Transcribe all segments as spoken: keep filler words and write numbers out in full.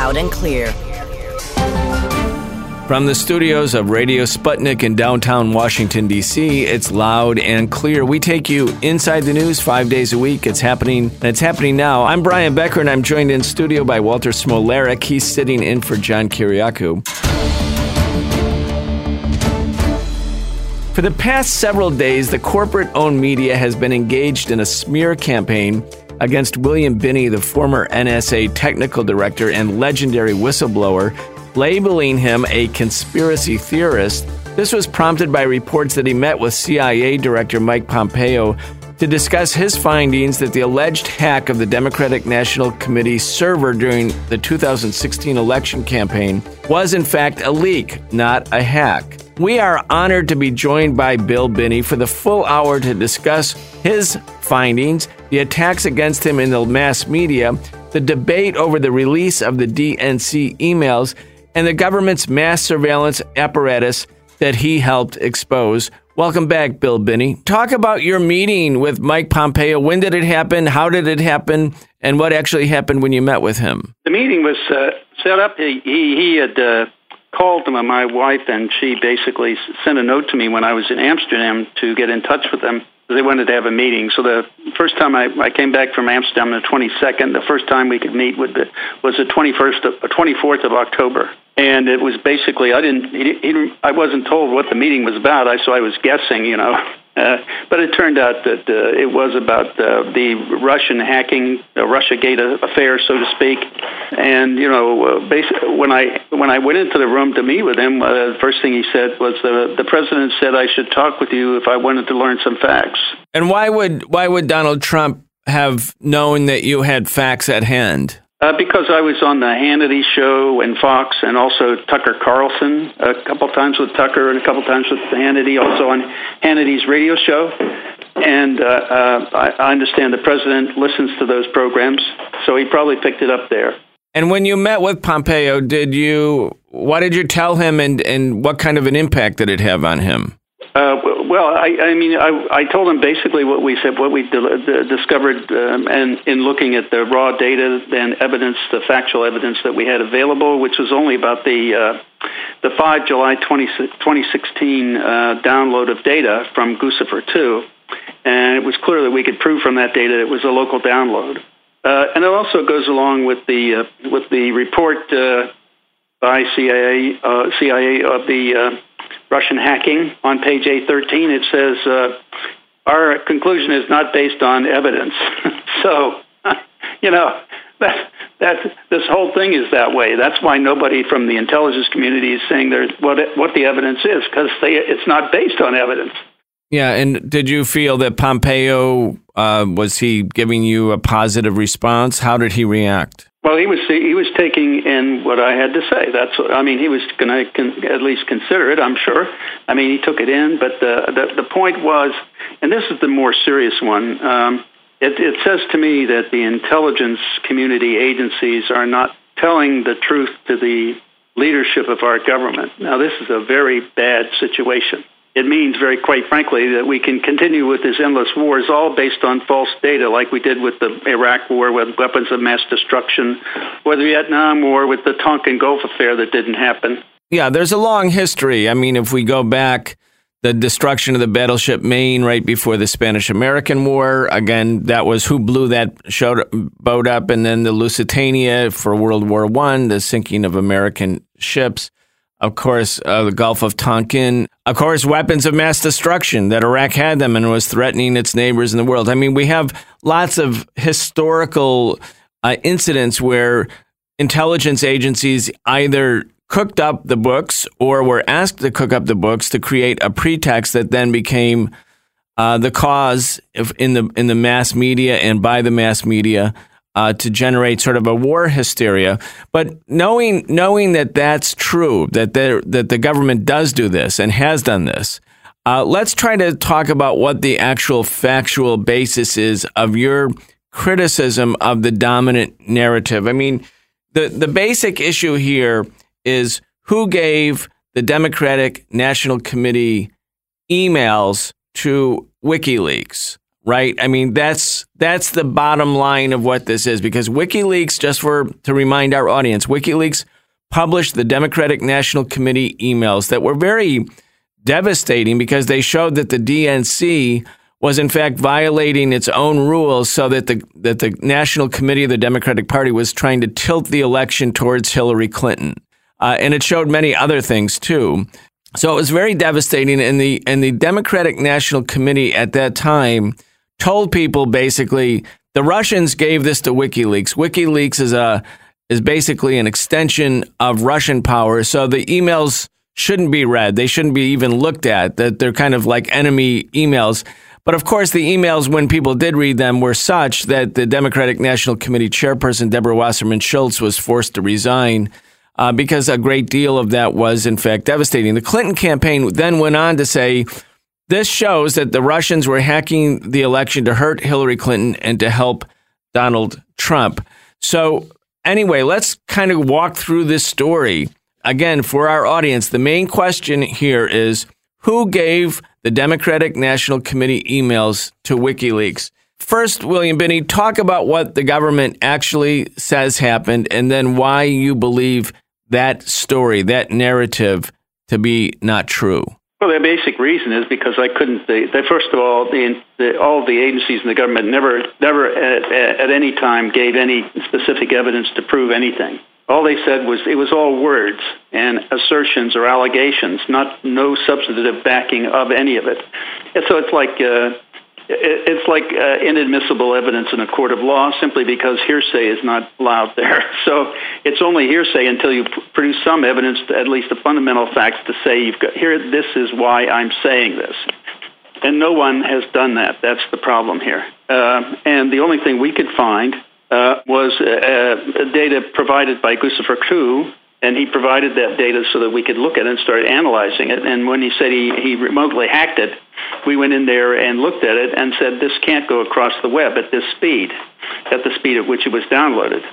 loud and clear. From the studios of Radio Sputnik in downtown Washington, D C, it's Loud and Clear. We take you inside the news five days a week. It's happening, and it's happening now. I'm Brian Becker, and I'm joined in studio by Walter Smolarek. He's sitting in for John Kiriakou. For the past several days, the corporate-owned media has been engaged in a smear campaign against William Binney, the former N S A technical director and legendary whistleblower, labeling him a conspiracy theorist. This was prompted by reports that he met with C I A Director Mike Pompeo to discuss his findings that the alleged hack of the Democratic National Committee server during the two thousand sixteen election campaign was in fact a leak, not a hack. We are honored to be joined by Bill Binney for the full hour to discuss his findings, the attacks against him in the mass media, the debate over the release of the D N C emails, and the government's mass surveillance apparatus that he helped expose. Welcome back, Bill Binney. Talk about your meeting with Mike Pompeo. When did it happen? How did it happen? And what actually happened when you met with him? The meeting was uh, set up. He, he, he had uh, called my wife, and she basically sent a note to me when I was in Amsterdam to get in touch with them. They wanted to have a meeting. So the first time I, I came back from Amsterdam, the twenty-second, the first time we could meet would be, was the twenty-first, of, twenty-fourth of October. And it was basically, I didn't, he, he, I wasn't told what the meeting was about, I, so I was guessing, you know. Uh, but it turned out that uh, it was about uh, the Russian hacking, the Russiagate affair, so to speak. And, you know, uh, basically, when I when I went into the room to meet with him, uh, the first thing he said was, uh, the president said I should talk with you if I wanted to learn some facts. And why would why would Donald Trump have known that you had facts at hand? Uh, because I was on the Hannity show and Fox, and also Tucker Carlson a couple times with Tucker and a couple times with Hannity, also on Hannity's radio show. And uh, uh, I, I understand the president listens to those programs, so he probably picked it up there. And when you met with Pompeo, did you? What did you tell him, and, and what kind of an impact did it have on him? Uh, well, I, I mean, I, I told him basically what we said, what we d- discovered, um, and in looking at the raw data and evidence, the factual evidence that we had available, which was only about the uh, the five July twenty sixteen uh, download of data from Guccifer two, and it was clear that we could prove from that data it was a local download, uh, and it also goes along with the uh, with the report uh, by C I A uh, C I A of the uh, Russian hacking on page A thirteen. It says, uh, our conclusion is not based on evidence. So, you know, that, that, this whole thing is that way. That's why nobody from the intelligence community is saying there's what, what the evidence is, because it's not based on evidence. Yeah, and did you feel that Pompeo, uh, was he giving you a positive response? How did he react? Well, he was he was taking in what I had to say. That's I mean, he was going to con- at least consider it, I'm sure. I mean, he took it in, but the the, the point was, and this is the more serious one, um, it, it says to me that the intelligence community agencies are not telling the truth to the leadership of our government. Now, this is a very bad situation. It means, very quite frankly, that we can continue with this endless wars, all based on false data, like we did with the Iraq war with weapons of mass destruction, or the Vietnam War with the Tonkin Gulf affair that didn't happen. Yeah, there's a long history. I mean, if we go back, the destruction of the battleship Maine right before the Spanish-American War, again, that was who blew that boat up, and then the Lusitania for World War One, the sinking of American ships. Of course, uh, the Gulf of Tonkin. Of course, weapons of mass destruction, that Iraq had them and was threatening its neighbors in the world. I mean, we have lots of historical uh, incidents where intelligence agencies either cooked up the books or were asked to cook up the books to create a pretext that then became uh, the cause of, in the in the mass media and by the mass media Uh, to generate sort of a war hysteria. But knowing knowing that that's true, that there, that the government does do this and has done this, uh, let's try to talk about what the actual factual basis is of your criticism of the dominant narrative. I mean, the, the basic issue here is who gave the Democratic National Committee emails to WikiLeaks. right? I mean, that's that's the bottom line of what this is, because WikiLeaks, just for to remind our audience, WikiLeaks published the Democratic National Committee emails that were very devastating because they showed that the D N C was in fact violating its own rules, so that the that the National Committee of the Democratic Party was trying to tilt the election towards Hillary Clinton. Uh, and it showed many other things too. So it was very devastating. And the and the Democratic National Committee at that time told people basically the Russians gave this to WikiLeaks. WikiLeaks is a is basically an extension of Russian power. So the emails shouldn't be read. They shouldn't be even looked at. That they're kind of like enemy emails. But of course, the emails, when people did read them, were such that the Democratic National Committee chairperson, Deborah Wasserman Schultz, was forced to resign uh, because a great deal of that was, in fact, devastating. The Clinton campaign then went on to say, this shows that the Russians were hacking the election to hurt Hillary Clinton and to help Donald Trump. So anyway, let's kind of walk through this story. Again, for our audience, the main question here is, who gave the Democratic National Committee emails to WikiLeaks? First, William Binney, talk about what the government actually says happened, and then why you believe that story, that narrative, to be not true. Well, the basic reason is because I couldn't. They, they, first of all, the, the, all the agencies in the government never, never at, at any time gave any specific evidence to prove anything. All they said was it was all words and assertions or allegations, not no substantive backing of any of it. And so it's like uh, it's like uh, inadmissible evidence in a court of law, simply because hearsay is not allowed there. So it's only hearsay until you p- produce some evidence, to, at least the fundamental facts, to say you've got here. This is why I'm saying this. And no one has done that. That's the problem here. Uh, and the only thing we could find Uh, was uh, uh, data provided by Gustav Koo, and he provided that data so that we could look at it and start analyzing it. And when he said he, he remotely hacked it, we went in there and looked at it and said, this can't go across the web at this speed, at the speed at which it was downloaded.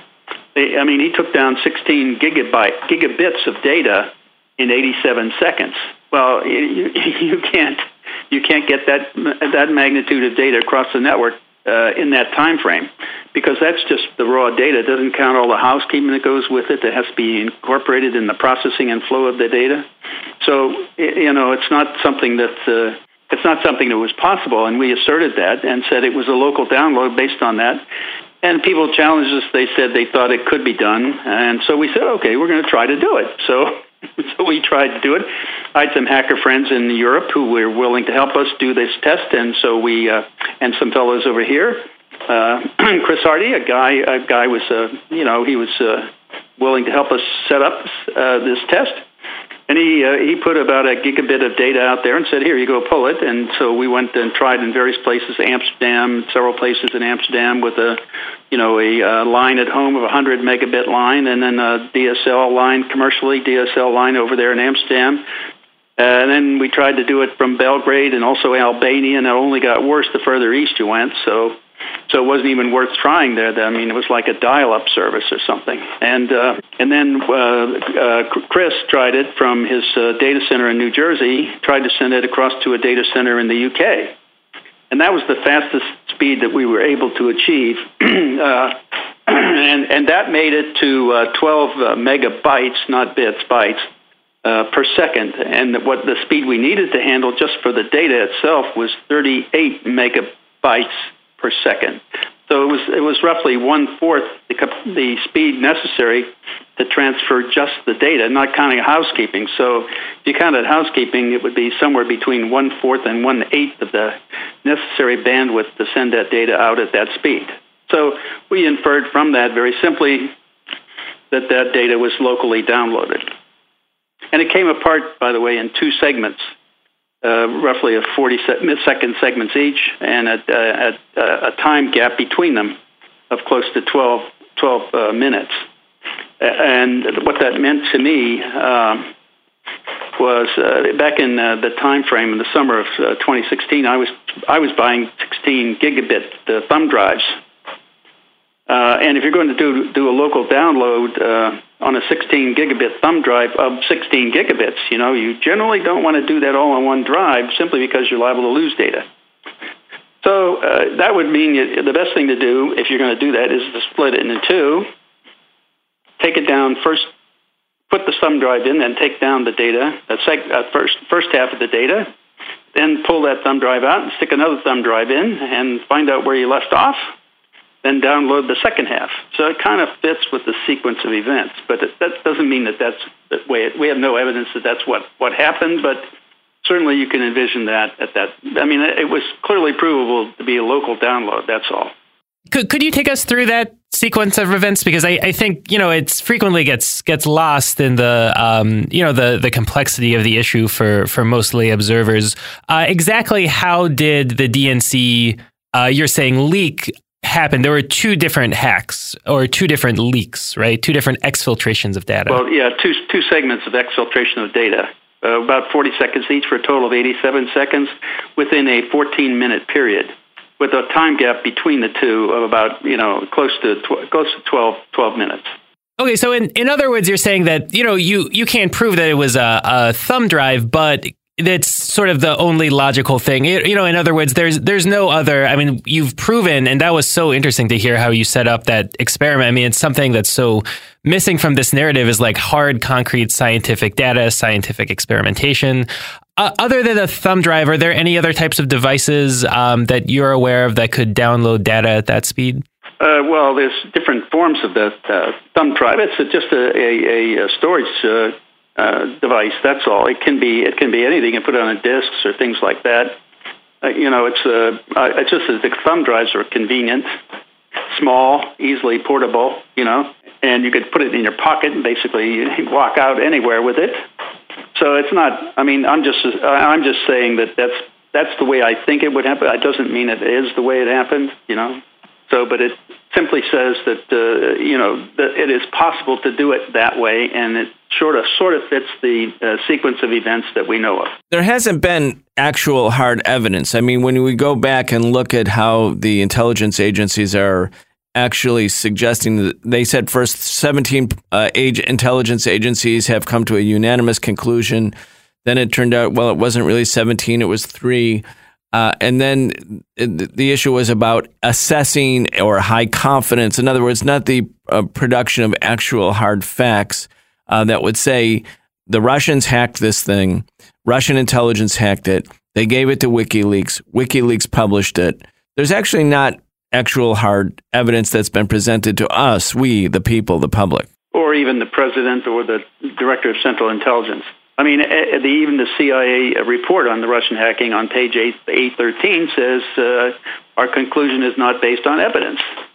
I mean, he took down sixteen gigabyte, gigabits of data in eighty-seven seconds. Well, you, you can't you can't get that that magnitude of data across the network Uh, in that time frame, because that's just the raw data. It doesn't count all the housekeeping that goes with it that has to be incorporated in the processing and flow of the data. So, you know, it's not something that uh, it's not something that was possible, and we asserted that and said it was a local download based on that. And people challenged us. They said they thought it could be done, and so we said, okay, we're going to try to do it. So. So we tried to do it. I had some hacker friends in Europe who were willing to help us do this test, and so we uh, and some fellows over here. Uh, Chris Hardy, a guy, a guy was, uh, you know, he was uh, willing to help us set up uh, this test, and he uh, he put about a gigabit of data out there and said, "Here, you go, pull it." And so we went and tried in various places, Amsterdam, several places in Amsterdam, with a you know, a uh, line at home of a one hundred megabit line, and then a D S L line, commercially D S L line over there in Amsterdam. Uh, and then we tried to do it from Belgrade and also Albania, and it only got worse the further east you went. So so it wasn't even worth trying there. I mean, it was like a dial-up service or something. And uh, and then uh, uh, Chris tried it from his uh, data center in New Jersey, tried to send it across to a data center in the U K. And that was the fastest speed that we were able to achieve. uh, and, and that made it to uh, twelve uh, megabytes, not bits, bytes, uh, per second. And what the speed we needed to handle just for the data itself was thirty-eight megabytes per second. So it was it was roughly one-fourth the, the speed necessary to transfer just the data, not counting housekeeping. So if you counted housekeeping, it would be somewhere between one-fourth and one-eighth of the necessary bandwidth to send that data out at that speed. So we inferred from that very simply that that data was locally downloaded. And it came apart, by the way, in two segments. Uh, roughly a forty-second segments each, and a, a, a time gap between them of close to twelve, twelve uh, minutes. And what that meant to me um, was uh, back in uh, the time frame in the summer of uh, twenty sixteen, I was I was buying sixteen gigabit uh, thumb drives. Uh, and if you're going to do do a local download uh, on a sixteen gigabit thumb drive of sixteen gigabits, you know, you generally don't want to do that all on one drive simply because you're liable to lose data. So uh, that would mean you, the best thing to do, if you're going to do that, is to split it into two. Take it down first, put the thumb drive in, then take down the data, the sec, uh, first first half of the data, then pull that thumb drive out and stick another thumb drive in and find out where you left off, then download the second half. So it kind of fits with the sequence of events, but it, that doesn't mean that that's the way it, we have no evidence that that's what, what happened, but certainly you can envision that at that. I mean, it was clearly provable to be a local download, that's all. Could could you take us through that sequence of events? Because I, I think, you know, it's frequently gets gets lost in the, um, you know, the, the complexity of the issue for, for most lay observers. Uh, exactly how did the D N C, uh, you're saying, leak happen? There were two different hacks or two different leaks, right? Two different exfiltrations of data. Well, yeah, two two segments of exfiltration of data, uh, about forty seconds each for a total of eighty-seven seconds within a fourteen-minute period, with a time gap between the two of about, you know, close to tw- close to twelve, twelve minutes. Okay, so in, in other words, you're saying that, you know, you, you can't prove that it was a, a thumb drive, but that's sort of the only logical thing. It, you know, in other words, there's there's no other, I mean, you've proven, and that was so interesting to hear how you set up that experiment. I mean, it's something that's so missing from this narrative is like hard, concrete scientific data, scientific experimentation. Uh, other than a thumb drive, are there any other types of devices um, that you're aware of that could download data at that speed? Uh, well, there's different forms of the uh, thumb drive. It's just a, a, a storage uh, uh, device. That's all. It can be it can be anything. You can put it on a disc or things like that. Uh, you know, it's uh, uh, it's just that the thumb drives are convenient, small, easily portable. You know, and you could put it in your pocket and basically walk out anywhere with it. So it's not. I mean, I'm just I'm just saying that that's that's the way I think it would happen. It doesn't mean it is the way it happened. You know. So, but it simply says that uh, you know that it is possible to do it that way, and it sort of sort of fits the uh, sequence of events that we know of. There hasn't been actual hard evidence. I mean, when we go back and look at how the intelligence agencies are actually suggesting that, they said first seventeen uh, age intelligence agencies have come to a unanimous conclusion. Then it turned out, well, it wasn't really seventeen; it was three. Uh, and then the issue was about assessing or high confidence. In other words, not the uh, production of actual hard facts uh, that would say the Russians hacked this thing, Russian intelligence hacked it, they gave it to WikiLeaks, WikiLeaks published it. There's actually not actual hard evidence that's been presented to us, we, the people, the public. Or even the president or the director of Central Intelligence. I mean, the, even the C I A report on the Russian hacking on page eight thirteen says uh, our conclusion is not based on evidence.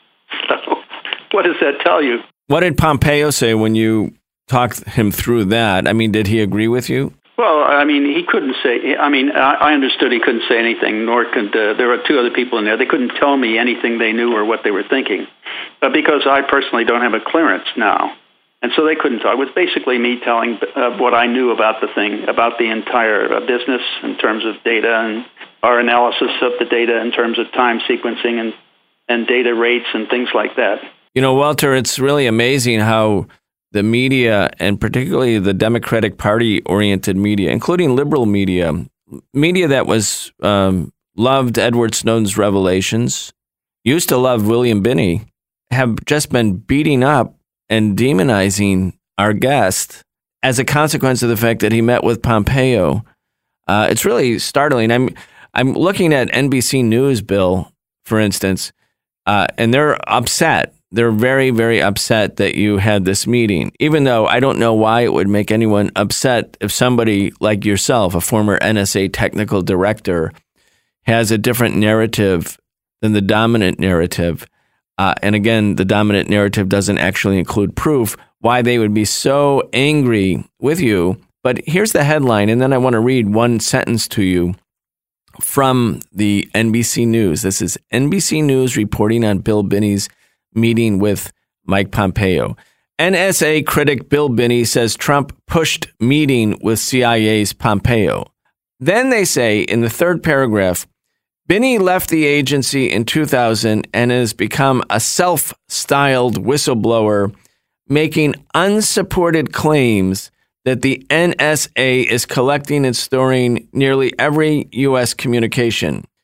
So what does that tell you? What did Pompeo say when you talked him through that? I mean, did he agree with you? Well, I mean, he couldn't say, I mean, I understood he couldn't say anything, nor could, uh, there were two other people in there. They couldn't tell me anything they knew or what they were thinking, uh, because I personally don't have a clearance now. And so they couldn't talk. It was basically me telling uh, what I knew about the thing, about the entire uh, business in terms of data and our analysis of the data in terms of time sequencing and, and data rates and things like that. You know, Walter, it's really amazing how the media, and particularly the Democratic Party-oriented media, including liberal media, media that was um, loved Edward Snowden's revelations, used to love William Binney, have just been beating up and demonizing our guest as a consequence of the fact that he met with Pompeo. Uh, it's really startling. I'm I'm looking at N B C News, Bill, for instance, uh, and they're upset. They're very, very upset that you had this meeting, even though I don't know why it would make anyone upset if somebody like yourself, a former N S A technical director, has a different narrative than the dominant narrative. Uh, and again, the dominant narrative doesn't actually include proof why they would be so angry with you. But here's the headline, and then I want to read one sentence to you from the N B C News. This is N B C News reporting on Bill Binney's meeting with Mike Pompeo. N S A critic Bill Binney says Trump pushed meeting with C I A's Pompeo. Then they say in the third paragraph, Binney left the agency in two thousand and has become a self-styled whistleblower, making unsupported claims that the N S A is collecting and storing nearly every U S communication.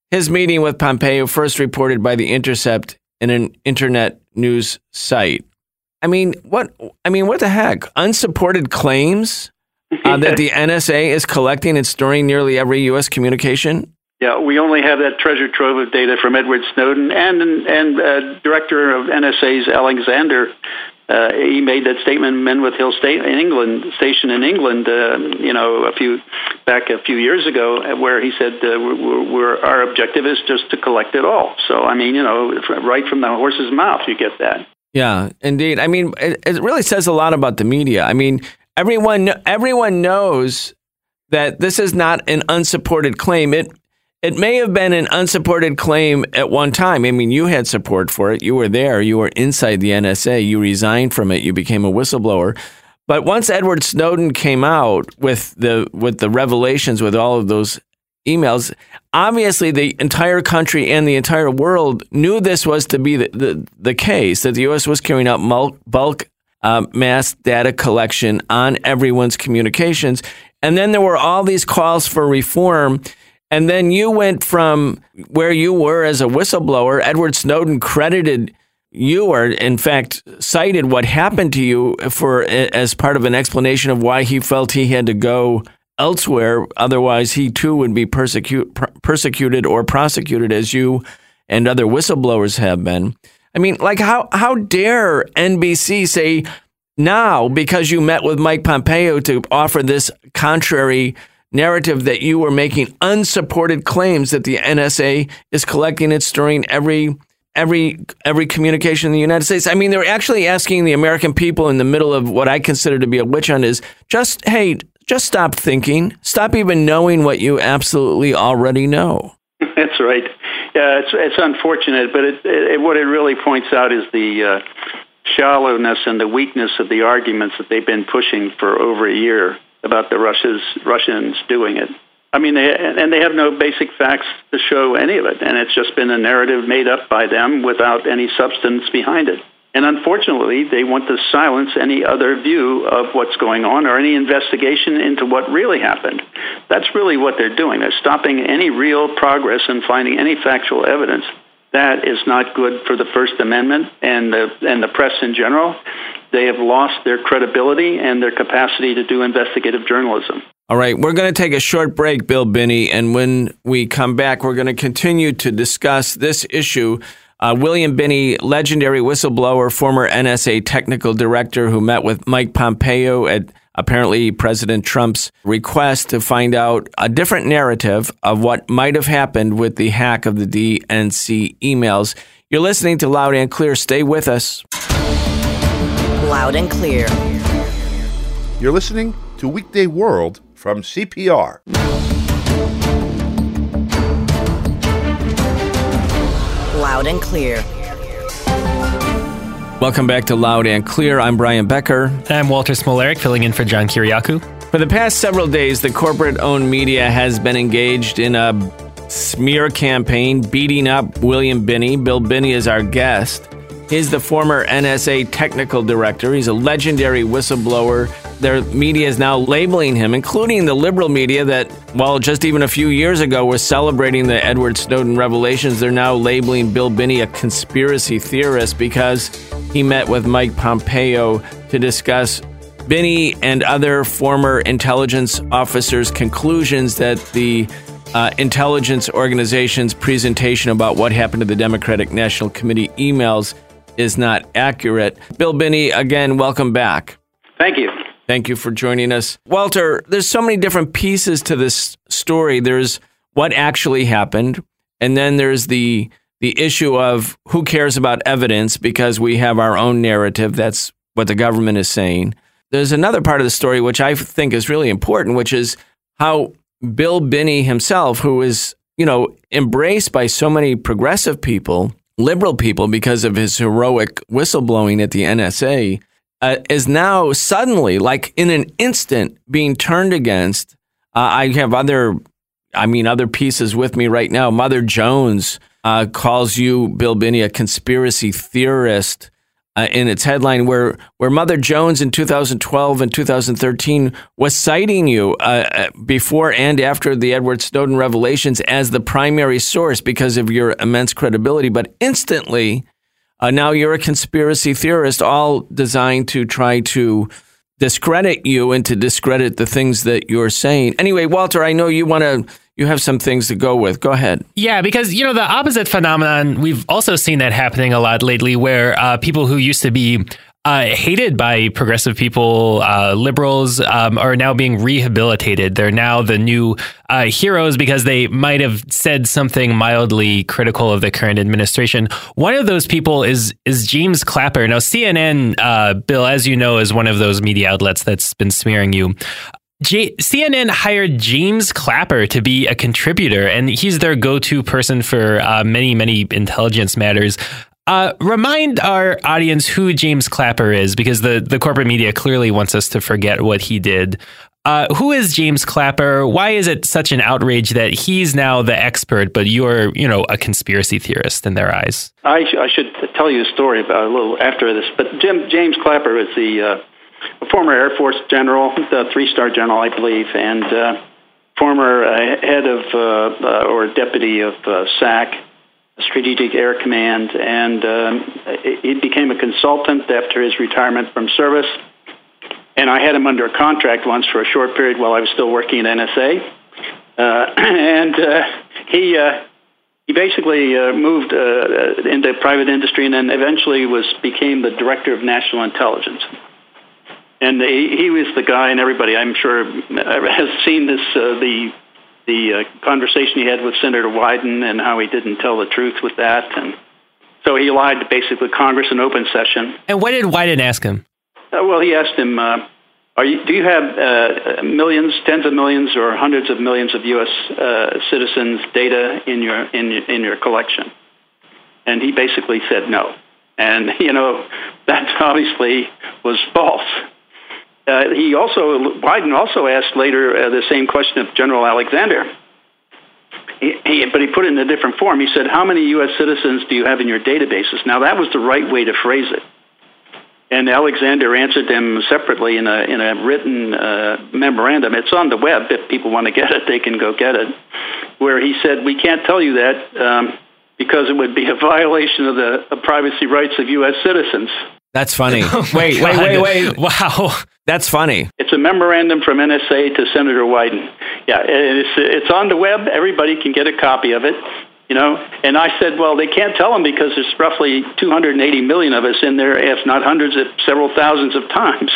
his meeting with Pompeo, first reported by The Intercept in an internet news site. I mean, what? I mean, what the heck? Unsupported claims uh, that the N S A is collecting and storing nearly every U S communication? Yeah, we only have that treasure trove of data from Edward Snowden and and uh, Director of N S A's Alexander. Uh, he made that statement in Menwith Hill State in England, station in England, uh, you know, a few back a few years ago, where he said uh, we're, we're, our objective is just to collect it all. So, I mean, you know, right from the horse's mouth, you get that. Yeah, indeed. I mean, it, it really says a lot about the media. I mean, everyone everyone knows that this is not an unsupported claim. It It may have been an unsupported claim at one time. I mean, you had support for it. You were there. You were inside the N S A. You resigned from it. You became a whistleblower. But once Edward Snowden came out with the with the revelations, with all of those emails, obviously the entire country and the entire world knew this was to be the, the, the case, that the U S was carrying out bulk um, mass data collection on everyone's communications. And then there were all these calls for reform. And then you went from where you were as a whistleblower. Edward Snowden credited you, or in fact cited what happened to you for as part of an explanation of why he felt he had to go elsewhere. Otherwise, he too would be persecute, persecuted or prosecuted, as you and other whistleblowers have been. I mean, like how how dare N B C say now, because you met with Mike Pompeo to offer this contrary narrative, that you were making unsupported claims that the N S A is collecting and storing every every every communication in the United States. I mean, they're actually asking the American people in the middle of what I consider to be a witch hunt is just, hey, just stop thinking. Stop even knowing what you absolutely already know. That's right. Yeah, it's it's unfortunate, but it, it, what it really points out is the uh, shallowness and the weakness of the arguments that they've been pushing for over a year about the Russia's, Russians doing it. I mean, they, and they have no basic facts to show any of it, and it's just been a narrative made up by them without any substance behind it. And unfortunately, they want to silence any other view of what's going on or any investigation into what really happened. That's really what they're doing. They're stopping any real progress and finding any factual evidence. That is not good for the First Amendment and the, and the press in general. They have lost their credibility and their capacity to do investigative journalism. All right, we're going to take a short break, Bill Binney, and when we come back, we're going to continue to discuss this issue. Uh, William Binney, legendary whistleblower, former N S A technical director who met with Mike Pompeo at apparently President Trump's request to find out a different narrative of what might have happened with the hack of the D N C emails. You're listening to Loud and Clear. Stay with us. Loud and Clear. You're listening to Weekday World from C P R. Loud and Clear. Welcome back to Loud and Clear. I'm Brian Becker. I'm Walter Smolarek, filling in for John Kiriakou. For the past several days, the corporate-owned media has been engaged in a smear campaign beating up William Binney. Bill Binney is our guest. He's the former N S A technical director. He's a legendary whistleblower. Their media is now labeling him, including the liberal media that, well, just even a few years ago was celebrating the Edward Snowden revelations. They're now labeling Bill Binney a conspiracy theorist because he met with Mike Pompeo to discuss Binney and other former intelligence officers' conclusions that the uh, intelligence organization's presentation about what happened to the Democratic National Committee emails is not accurate. Bill Binney, again, welcome back. Thank you. Thank you for joining us. Walter, there's so many different pieces to this story. There's what actually happened, and then there's the the issue of who cares about evidence because we have our own narrative. That's what the government is saying. There's another part of the story which I think is really important, which is how Bill Binney himself, who is, you know, embraced by so many progressive people, liberal people, because of his heroic whistleblowing at the N S A, uh, is now suddenly, like in an instant, being turned against. Uh, I have other, I mean, other pieces with me right now. Mother Jones uh, calls you, Bill Binney, a conspiracy theorist. uh, in its headline, where where Mother Jones in two thousand twelve and two thousand thirteen was citing you uh, before and after the Edward Snowden revelations as the primary source because of your immense credibility. But instantly, uh, now you're a conspiracy theorist, all designed to try to discredit you and to discredit the things that you're saying. Anyway, Walter, I know you want to. You have some things to go with. Go ahead. Yeah, because, you know, the opposite phenomenon, we've also seen that happening a lot lately where uh, people who used to be uh, hated by progressive people, uh, liberals, um, are now being rehabilitated. They're now the new uh, heroes because they might have said something mildly critical of the current administration. One of those people is is James Clapper. Now, C N N, uh, Bill, as you know, is one of those media outlets that's been smearing you. J- C N N hired James Clapper to be a contributor, and he's their go-to person for uh, many, many intelligence matters. Uh, remind our audience who James Clapper is, because the, the corporate media clearly wants us to forget what he did. Uh, who is James Clapper? Why is it such an outrage that he's now the expert, but you're, you know, a conspiracy theorist in their eyes? I, sh- I should tell you a story about a little after this, but Jim, James Clapper is the uh, a former Air Force general, the three-star general, I believe, and uh, former uh, head of uh, uh, or deputy of uh, S A C, Strategic Air Command, and um, he became a consultant after his retirement from service. And I had him under a contract once for a short period while I was still working at N S A, uh, and uh, he uh, he basically uh, moved uh, into private industry, and then eventually was became the director of national intelligence. And he, he was the guy, and everybody, I'm sure, has seen this, uh, the the uh, conversation he had with Senator Wyden and how he didn't tell the truth with that. And so he lied to basically Congress in open session. And what did Wyden ask him? Uh, well, he asked him, uh, "Are you? Do you have uh, millions, tens of millions, or hundreds of millions of U S uh, citizens' data in your in your, in your collection?" And he basically said no. And, you know, that obviously was false. Uh, he also, Biden also asked later uh, the same question of General Alexander, he, he, but he put it in a different form. He said, "How many U S citizens do you have in your databases?" Now, that was the right way to phrase it. And Alexander answered them separately in a in a written uh, memorandum. It's on the web. If people want to get it, they can go get it. Where he said, "We can't tell you that um, because it would be a violation of the, the privacy rights of U S citizens." That's funny. Oh wait, wait, wait, wait. Wow. That's funny. It's a memorandum from N S A to Senator Wyden. Yeah, it's it's on the web. Everybody can get a copy of it, you know. And I said, well, they can't tell them because there's roughly two hundred eighty million of us in there, if not hundreds, of several thousands of times.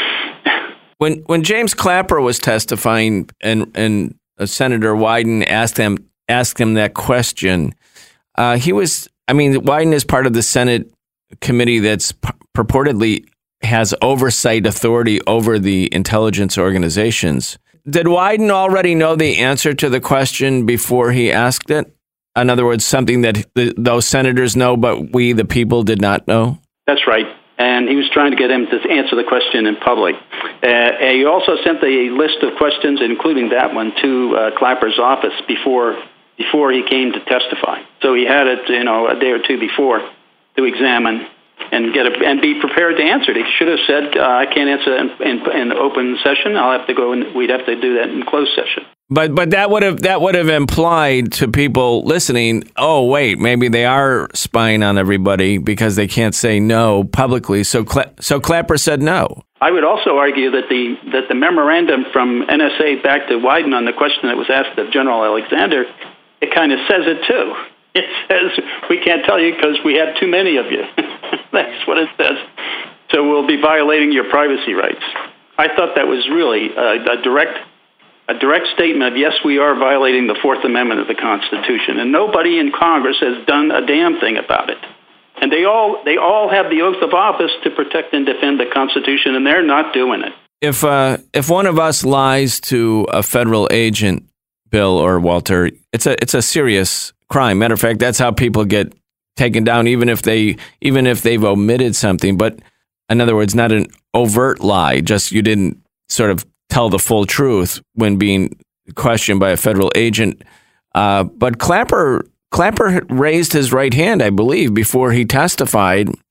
When when James Clapper was testifying and and uh, Senator Wyden asked him asked him that question, uh, he was. I mean, Wyden is part of the Senate committee that's p- purportedly has oversight authority over the intelligence organizations. Did Wyden already know the answer to the question before he asked it? In other words, something that the, those senators know, but we, the people, did not know? That's right. And he was trying to get him to answer the question in public. Uh, he also sent a list of questions, including that one, to uh, Clapper's office before before he came to testify. So he had it, you know, a day or two before to examine and get a, and be prepared to answer it. He should have said, uh, "I can't answer in, in, in open session. I'll have to go and we'd have to do that in closed session." But but that would have that would have implied to people listening, oh wait, maybe they are spying on everybody because they can't say no publicly. So Cla- so Clapper said no. I would also argue that the that the memorandum from N S A back to Wyden on the question that was asked of General Alexander, it kind of says it too. It says, "We can't tell you because we have too many of you." That's what it says. So we'll be violating your privacy rights. I thought that was really a, a direct a direct statement of, yes, we are violating the Fourth Amendment of the Constitution, and nobody in Congress has done a damn thing about it. And they all they all have the oath of office to protect and defend the Constitution, and they're not doing it. If uh, if one of us lies to a federal agent, Bill or Walter, it's a it's a serious crime. Matter of fact, that's how people get taken down, even if they even if they've omitted something. But in other words, not an overt lie, just you didn't sort of tell the full truth when being questioned by a federal agent. Uh, but Clapper Clapper raised his right hand, I believe, before he testified,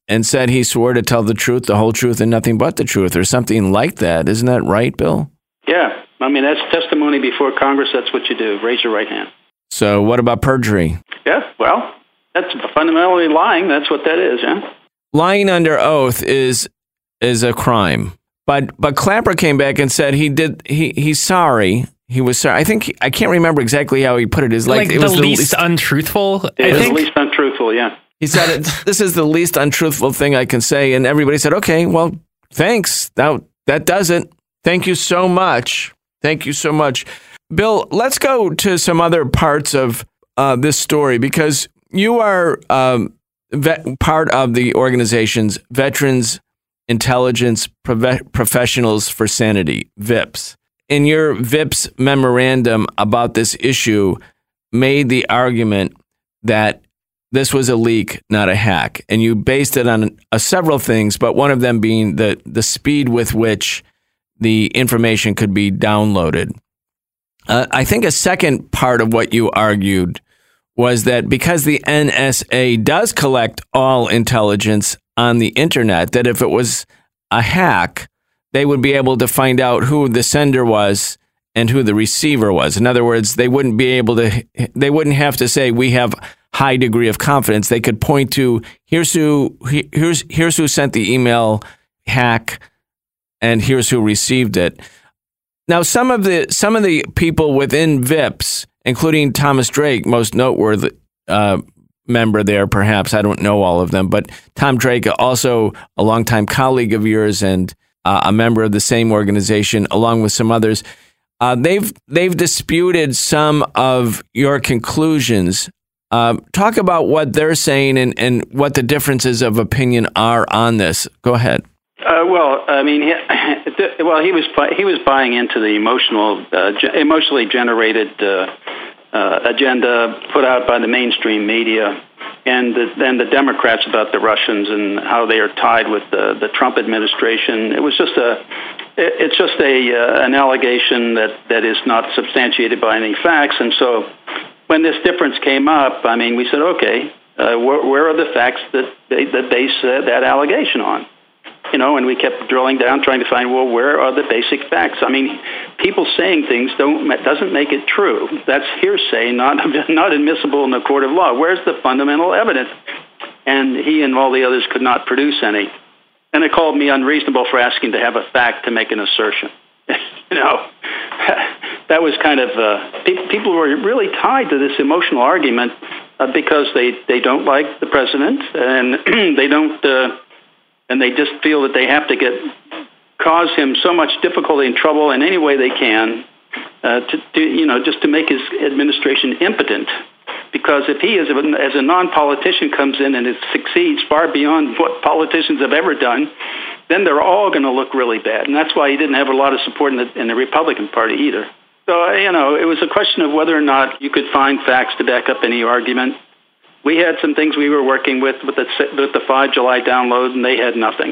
and said he swore to tell the truth, the whole truth, and nothing but the truth, or something like that. Isn't that right, Bill? Yeah. I mean, that's testimony before Congress. That's what you do. Raise your right hand. So what about perjury? Yeah, well, that's fundamentally lying. That's what that is, yeah? Lying under oath is is a crime. But but Clapper came back and said he did he he's sorry. He was sorry. I think he, I can't remember exactly how he put it. Is like, like it the was least, least untruthful. It I is think. the least untruthful, yeah. He said it, this is the least untruthful thing I can say, and everybody said, "Okay, well, thanks. That that does it. Thank you so much. Thank you so much." Bill, let's go to some other parts of uh, this story, because you are um, vet, part of the organization's Veterans Intelligence Profe- Professionals for Sanity, V I P S. In your V I P S memorandum about this issue, made the argument that this was a leak, not a hack, and you based it on uh, several things, but one of them being the the speed with which the information could be downloaded. Uh, I think a second part of what you argued was that because the N S A does collect all intelligence on the internet, that if it was a hack, they would be able to find out who the sender was and who the receiver was. In other words, they wouldn't be able to, they wouldn't have to say, we have high degree of confidence. They could point to, here's who, here's, here's who sent the email hack, and here's who received it. Now, some of the some of the people within V I P S, including Thomas Drake, most noteworthy uh, member there, perhaps, I don't know all of them, but Tom Drake, also a longtime colleague of yours and uh, a member of the same organization, along with some others, uh, they've they've disputed some of your conclusions. Uh, talk about what they're saying and, and what the differences of opinion are on this. Go ahead. Uh, well, I mean, he, well, he was he was buying into the emotional, uh, emotionally generated uh, uh, agenda put out by the mainstream media, and the, and the Democrats about the Russians and how they are tied with the, the Trump administration. It was just a, it's just a uh, an allegation that, that is not substantiated by any facts. And so, when this difference came up, I mean, we said, okay, uh, where, where are the facts that they that base uh, that allegation on? You know, and we kept drilling down, trying to find, well, where are the basic facts? I mean, people saying things don't doesn't make it true. That's hearsay, not not admissible in the court of law. Where's the fundamental evidence? And he and all the others could not produce any. And they called me unreasonable for asking to have a fact to make an assertion. You know, that was kind of uh, pe- people were really tied to this emotional argument uh, because they, they don't like the president and they don't. Uh, And they just feel that they have to get cause him so much difficulty and trouble in any way they can, uh, to, to you know, just to make his administration impotent. Because if he, as a, as a non-politician, comes in and it succeeds far beyond what politicians have ever done, then they're all going to look really bad. And that's why he didn't have a lot of support in the, in the Republican Party either. So, you know, it was a question of whether or not you could find facts to back up any argument. We had some things we were working with with the, with the five July download, and they had nothing.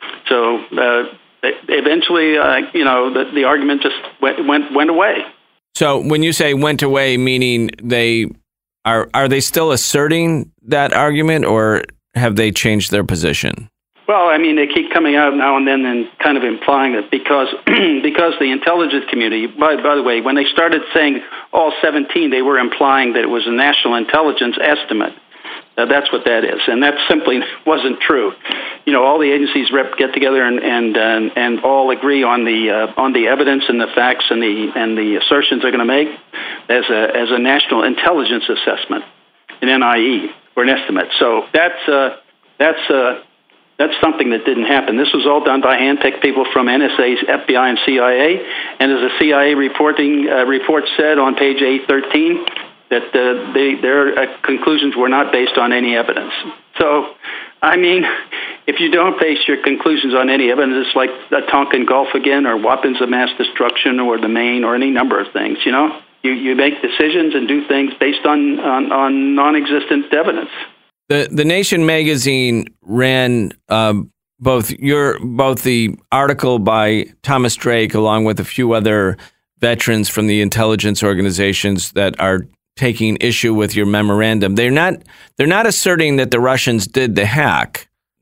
So uh, eventually, uh, you know, the, the argument just went, went went away. So when you say went away, meaning they are are they still asserting that argument, or have they changed their position? Well, I mean, they keep coming out now and then and kind of implying that because because the intelligence community, by, by the way, when they started saying all seventeen, they were implying that it was a national intelligence estimate. Uh, that's what that is, and that simply wasn't true. You know, all the agencies rep get together and and and, and all agree on the uh, on the evidence and the facts and the and the assertions they're going to make as a as a national intelligence assessment, an N I E or an estimate. So that's uh, that's. Uh, That's something that didn't happen. This was all done by hand-picked people from N S A, F B I, and C I A. And as the C I A reporting uh, report said on page eight thirteen, that uh, they, their uh, conclusions were not based on any evidence. So, I mean, if you don't base your conclusions on any evidence, it's like the Tonkin Gulf again, or weapons of mass destruction, or the Maine, or any number of things. You know, you you make decisions and do things based on on, on non-existent evidence. The the Nation magazine ran um, both your both the article by Thomas Drake along with a few other veterans from the intelligence organizations that are taking issue with your memorandum. They're not they're not asserting that the Russians did the hack.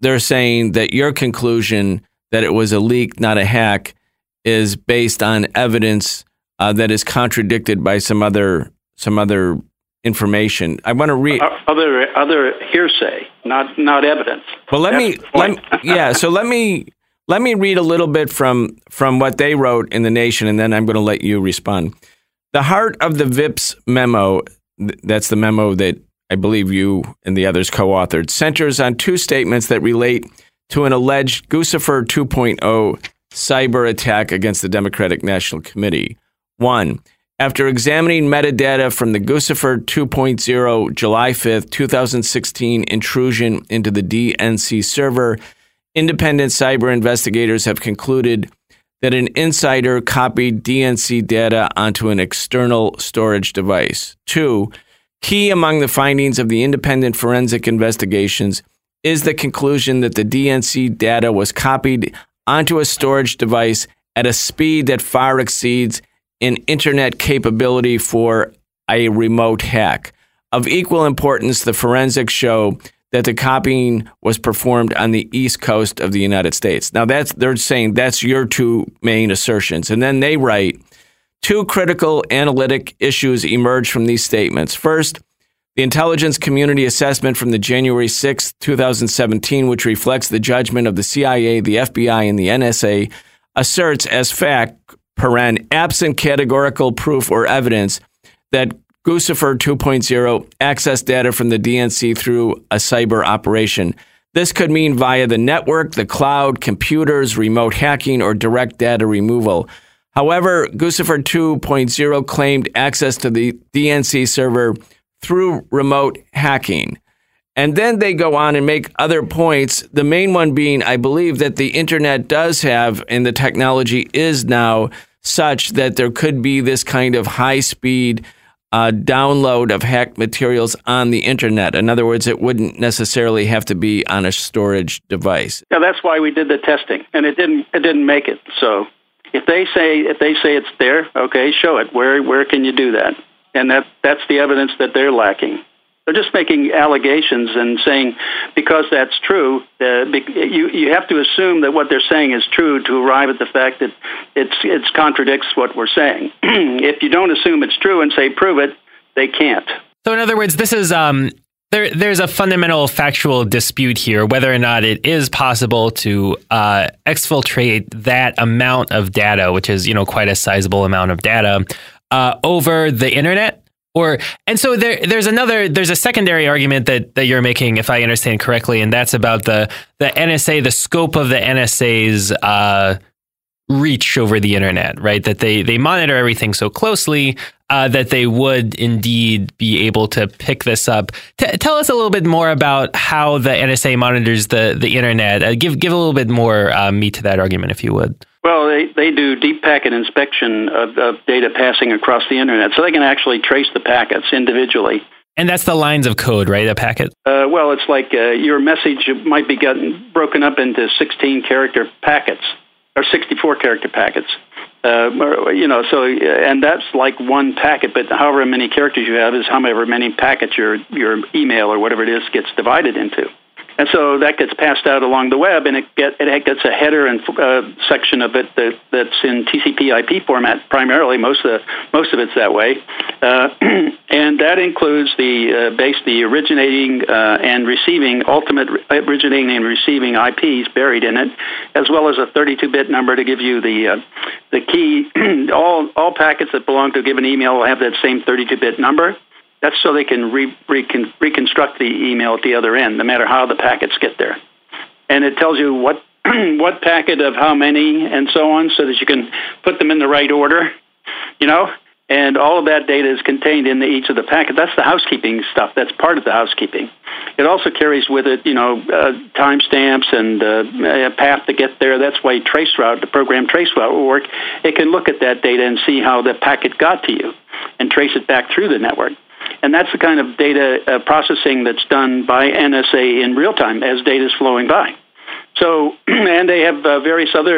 they're saying that your conclusion that it was a leak, not a hack, is based on evidence uh, that is contradicted by some other some other information. I want to read other other hearsay, not not evidence. Well, let That's me let, yeah. So let me let me read a little bit from from what they wrote in The Nation, and then I'm going to let you respond. The heart of the V I P S memo, that's the memo that I believe you and the others co-authored, centers on two statements that relate to an alleged Guccifer two point oh cyber attack against the Democratic National Committee. One, after examining metadata from the Guccifer two point oh July fifth, twenty sixteen intrusion into the D N C server, independent cyber investigators have concluded that an insider copied D N C data onto an external storage device. Two, key among the findings of the independent forensic investigations is the conclusion that the D N C data was copied onto a storage device at a speed that far exceeds an internet capability for a remote hack. Of equal importance, the forensics show that the copying was performed on the East Coast of the United States. Now, that's they're saying that's your two main assertions. And then they write, two critical analytic issues emerge from these statements. First, the intelligence community assessment from the January sixth, twenty seventeen, which reflects the judgment of the C I A, the F B I, and the N S A, asserts as fact, paren, absent categorical proof or evidence, that Guccifer two point oh accessed data from the D N C through a cyber operation. This could mean via the network, the cloud, computers, remote hacking, or direct data removal. However, Guccifer two point oh claimed access to the D N C server through remote hacking. And then they go on and make other points, the main one being, I believe, that the internet does have, and the technology is now such that there could be this kind of high-speed uh, download of hacked materials on the internet. In other words, it wouldn't necessarily have to be on a storage device. Yeah, that's why we did the testing, and it didn't it didn't make it. So if they say if they say it's there, okay, show it. Where where can you do that? And that that's the evidence that they're lacking. They're just making allegations and saying because that's true, uh, you you have to assume that what they're saying is true to arrive at the fact that it's it contradicts what we're saying. If you don't assume it's true and say prove it, they can't. So in other words, this is um there there's a fundamental factual dispute here whether or not it is possible to uh, exfiltrate that amount of data, which is, you know, quite a sizable amount of data, uh, over the internet. Or and so there there's another there's a secondary argument that, that you're making, if I understand correctly, and that's about the the N S A, the scope of the N S A's uh, reach over the internet, right? That they they monitor everything so closely uh, that they would indeed be able to pick this up. T- tell us a little bit more about how the N S A monitors the the internet. Uh, give give a little bit more uh, meat to that argument, if you would. Well, they, they do deep packet inspection of, of data passing across the internet, so they can actually trace the packets individually. And that's the lines of code, right? A packet? Uh, well, it's like uh, your message might be gotten, broken up into sixteen character packets or sixty-four character packets. Uh, or, you know, so and that's like one packet, but however many characters you have is however many packets your your email or whatever it is gets divided into. And so that gets passed out along the web, and it, get, it gets a header and uh, section of it that, that's in T C P I P format primarily. Most of the, most of it's that way, uh, and that includes the uh, base, the originating uh, and receiving, ultimate originating and receiving I Ps buried in it, as well as a thirty-two bit number to give you the uh, the key. all all packets that belong to a given email will have that same thirty-two bit number. That's so they can re- recon- reconstruct the email at the other end, no matter how the packets get there. And it tells you what what packet of how many and so on, so that you can put them in the right order, you know. And all of that data is contained in the, each of the packets. That's the housekeeping stuff. That's part of the housekeeping. It also carries with it, you know, uh, timestamps and uh, a path to get there. That's why traceroute, the program traceroute will work. It can look at that data and see how the packet got to you and trace it back through the network. And that's the kind of data uh, processing that's done by N S A in real time as data is flowing by. So, and they have uh, various other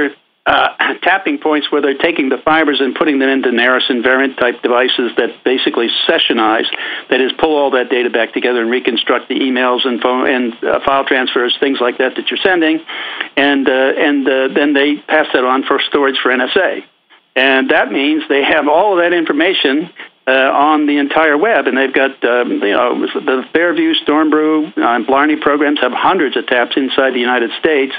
uh, tapping points where they're taking the fibers and putting them into Naris invariant type devices that basically sessionize, that is, pull all that data back together and reconstruct the emails and phone and uh, file transfers, things like that that you're sending, and uh, and uh, then they pass that on for storage for N S A. And that means they have all of that information uh, on the entire web, and they've got, um, you know, the Fairview, Stormbrew, uh, and Blarney programs have hundreds of taps inside the United States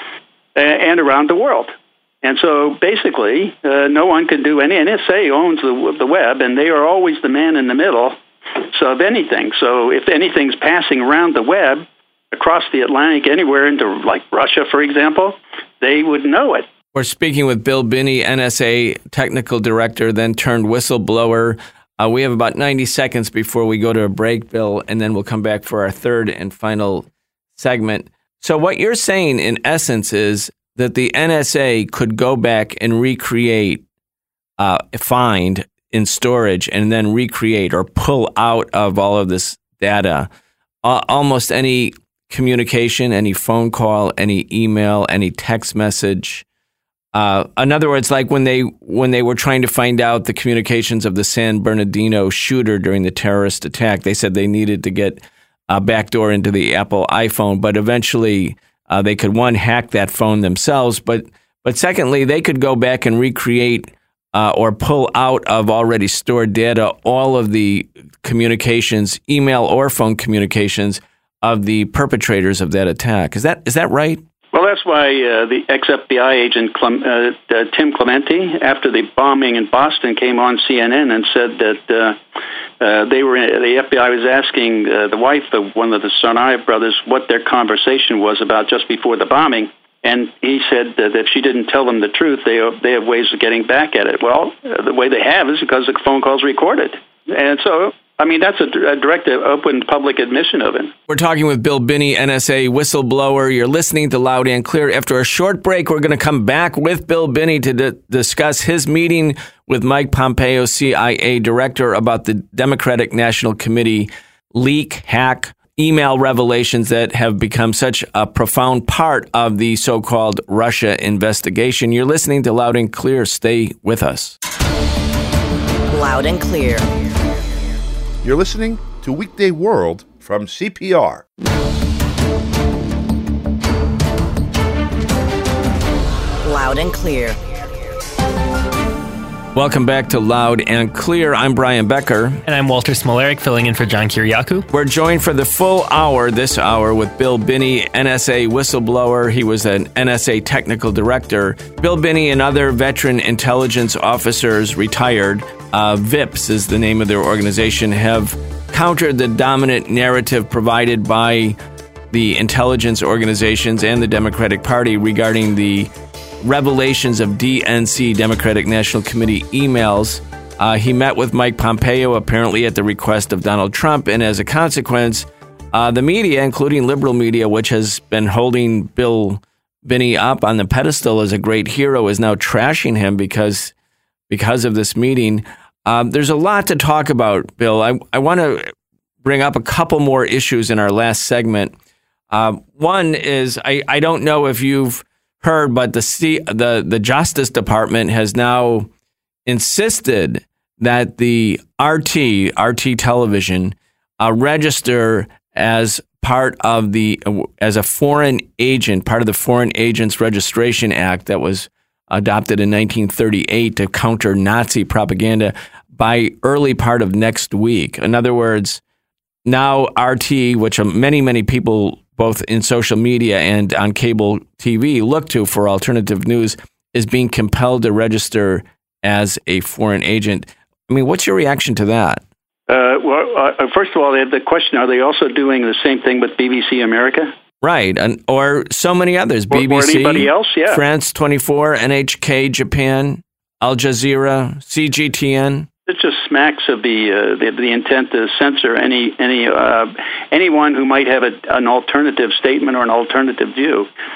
uh, and around the world. And so basically, uh, no one can do any. N S A owns the, the web, and they are always the man in the middle so of anything. So if anything's passing around the web across the Atlantic anywhere into, like, Russia, for example, they would know it. We're speaking with Bill Binney, N S A technical director, then turned whistleblower. Uh, we have about ninety seconds before we go to a break, Bill, and then we'll come back for our third and final segment. So what you're saying, in essence, is that the N S A could go back and recreate, uh, find in storage, and then recreate or pull out of all of this data uh, almost any communication, any phone call, any email, any text message. Uh, in other words, like when they when they were trying to find out the communications of the San Bernardino shooter during the terrorist attack, they said they needed to get a backdoor into the Apple iPhone, but eventually uh, they could, one, hack that phone themselves, but but secondly, they could go back and recreate uh, or pull out of already stored data all of the communications, email or phone communications of the perpetrators of that attack. Is that is that right? Well, that's why uh, the ex-F B I agent Clem, uh, uh, Tim Clementi, after the bombing in Boston, came on C N N and said that uh, uh, they were the F B I was asking uh, the wife of one of the Tsarnaev brothers what their conversation was about just before the bombing, and he said that if she didn't tell them the truth, they they have ways of getting back at it. Well, uh, the way they have is because the phone call's recorded, and so. I mean, that's a, a direct, open public admission of it. We're talking with Bill Binney, N S A whistleblower. You're listening to Loud and Clear. After a short break, we're going to come back with Bill Binney to d- discuss his meeting with Mike Pompeo, C I A director, about the Democratic National Committee leak, hack, email revelations that have become such a profound part of the so-called Russia investigation. You're listening to Loud and Clear. Stay with us. Loud and Clear. You're listening to Weekday World from C P R. Loud and Clear. Welcome back to Loud and Clear. I'm Brian Becker. And I'm Walter Smolarek, filling in for John Kiriakou. We're joined for the full hour, this hour, with Bill Binney, N S A whistleblower. He was an N S A technical director. Bill Binney and other veteran intelligence officers, retired, uh, V I Ps is the name of their organization, have countered the dominant narrative provided by the intelligence organizations and the Democratic Party regarding the revelations of D N C, Democratic National Committee emails. Uh, he met with Mike Pompeo, apparently at the request of Donald Trump, and as a consequence, uh, the media, including liberal media, which has been holding Bill Binney up on the pedestal as a great hero, is now trashing him because because of this meeting. Um, there's a lot to talk about, Bill. I, I want to bring up a couple more issues in our last segment. Uh, one is, I, I don't know if you've heard, but the C, the the Justice Department has now insisted that the R T R T television uh, register as part of the uh, as a foreign agent, part of the Foreign Agents Registration Act that was adopted in nineteen thirty-eight to counter Nazi propaganda by early part of next week. In other words, now R T, which many many people, both in social media and on cable T V, look to for alternative news, is being compelled to register as a foreign agent. I mean, what's your reaction to that? Uh, well, uh, first of all, they have the question, are they also doing the same thing with B B C America? Right, and, or so many others, or, B B C, or anybody else, yeah. France twenty-four, N H K, Japan, Al Jazeera, C G T N. It just smacks of the uh, the, the intent to censor any any uh, anyone who might have a, an alternative statement or an alternative view.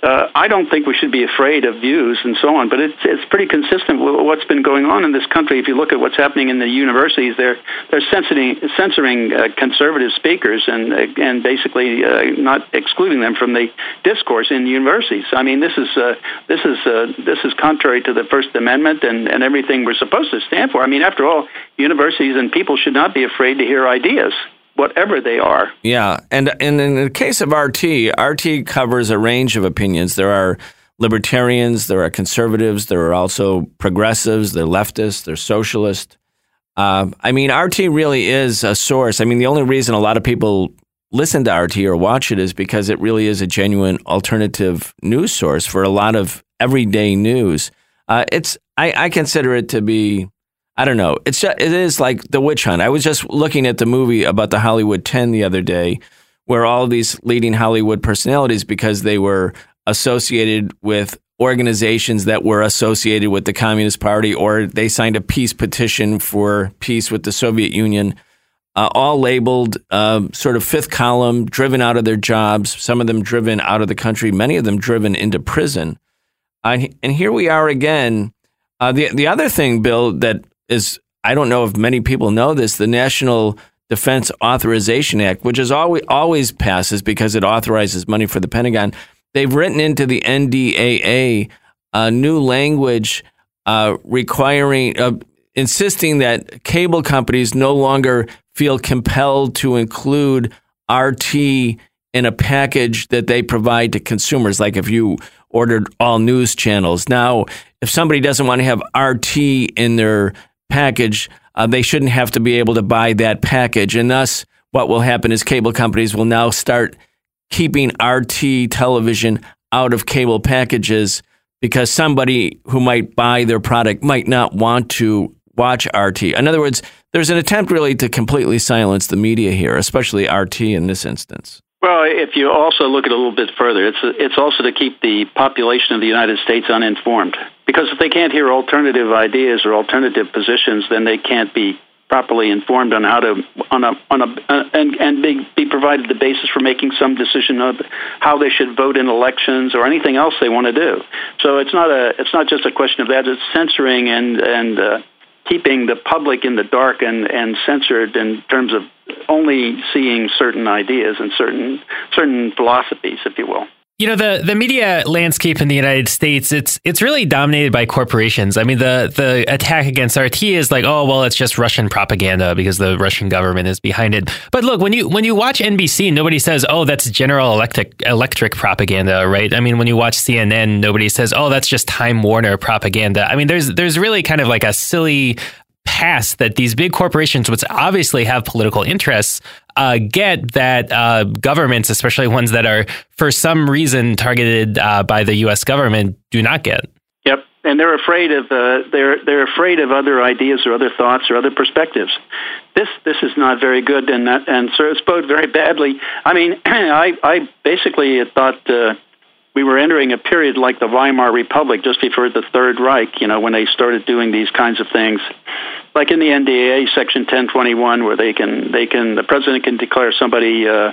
Uh, I don't think we should be afraid of views and so on, but it's it's pretty consistent with what's been going on in this country. If you look at what's happening in the universities, they're they're censoring censoring uh, conservative speakers and uh, and basically uh, not excluding them from the discourse in universities. I mean, this is uh, this is uh, this is contrary to the First Amendment and, and everything we're supposed to stand for. I mean, after all, universities and people should not be afraid to hear ideas, whatever they are. Yeah, and, and in the case of R T, R T covers a range of opinions. There are libertarians, there are conservatives, there are also progressives, they're leftists, they're socialists. Uh, I mean, R T really is a source. I mean, the only reason a lot of people listen to R T or watch it is because it really is a genuine alternative news source for a lot of everyday news. Uh, it's I, I consider it to be, I don't know. It's just, it is like the witch hunt. I was just looking at the movie about the Hollywood ten the other day, where all these leading Hollywood personalities, because they were associated with organizations that were associated with the Communist Party, or they signed a peace petition for peace with the Soviet Union, uh, all labeled uh, sort of fifth column, driven out of their jobs, some of them driven out of the country, many of them driven into prison. Uh, and here we are again. Uh, the the other thing, Bill, that is, I don't know if many people know this, the National Defense Authorization Act, which is always always passes because it authorizes money for the Pentagon. They've written into the N D A A a new language uh, requiring, uh, insisting that cable companies no longer feel compelled to include R T in a package that they provide to consumers. Like if you ordered all news channels. Now, if somebody doesn't want to have R T in their package, uh, they shouldn't have to be able to buy that package. And thus, what will happen is cable companies will now start keeping R T television out of cable packages because somebody who might buy their product might not want to watch R T. In other words, there's an attempt really to completely silence the media here, especially R T in this instance. Well, if you also look at it a little bit further, it's it's also to keep the population of the United States uninformed. Because if they can't hear alternative ideas or alternative positions, then they can't be properly informed on how to on a on a uh, and and be, be provided the basis for making some decision of how they should vote in elections or anything else they want to do. So it's not a it's not just a question of that. It's censoring and and uh, keeping the public in the dark and, and censored in terms of only seeing certain ideas and certain certain philosophies, if you will. You know, the, the media landscape in the United States, it's it's really dominated by corporations. I mean, the, the attack against R T is like, oh, well, it's just Russian propaganda because the Russian government is behind it. But look, when you when you watch N B C, nobody says, oh, that's General Electric electric propaganda, right? I mean, when you watch C N N, nobody says, oh, that's just Time Warner propaganda. I mean, there's there's really kind of like a silly pass that these big corporations, which obviously have political interests, uh, get that uh, governments, especially ones that are for some reason targeted uh, by the U S government, do not get. Yep, and they're afraid of uh, they're they're afraid of other ideas or other thoughts or other perspectives. This this is not very good, and that, and so it's bode very badly. I mean, I I basically thought. Uh, We were entering a period like the Weimar Republic just before the Third Reich, you know, when they started doing these kinds of things. Like in the N D A A, Section ten twenty-one, where they can, they can, the president can declare somebody uh,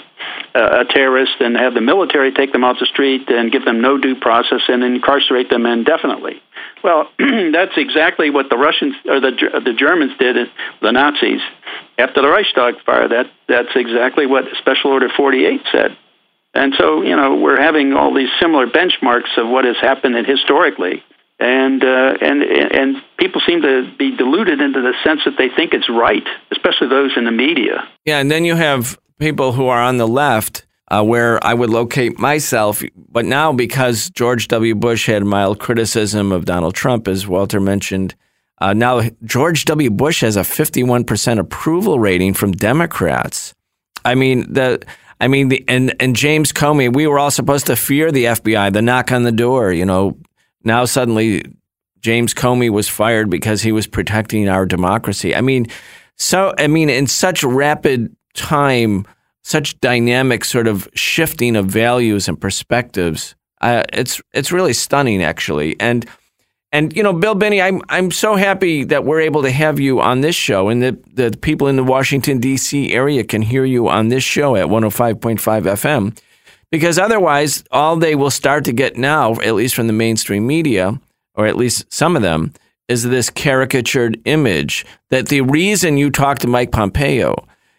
a terrorist and have the military take them off the street and give them no due process and incarcerate them indefinitely. Well, that's exactly what the Russians or the the Germans did, the Nazis, after the Reichstag fire. That that's exactly what Special Order forty-eight said. And so, you know, we're having all these similar benchmarks of what has happened historically, and uh, and and people seem to be deluded into the sense that they think it's right, especially those in the media. Yeah, and then you have people who are on the left, uh, where I would locate myself. But now, because George W. Bush had mild criticism of Donald Trump, as Walter mentioned, uh, now George W. Bush has a fifty-one percent approval rating from Democrats. I mean, the... I mean, the, and, and James Comey, we were all supposed to fear the F B I, the knock on the door, you know. Now suddenly James Comey was fired because he was protecting our democracy. I mean, so, I mean, in such rapid time, such dynamic sort of shifting of values and perspectives, uh, it's it's really stunning, actually. And, and you know, Bill Binney, I'm I'm so happy that we're able to have you on this show, and that the people in the Washington, D C area can hear you on this show at one oh five point five F M, Because otherwise, all they will start to get now, at least from the mainstream media, or at least some of them, is this caricatured image that the reason you talk to Mike Pompeo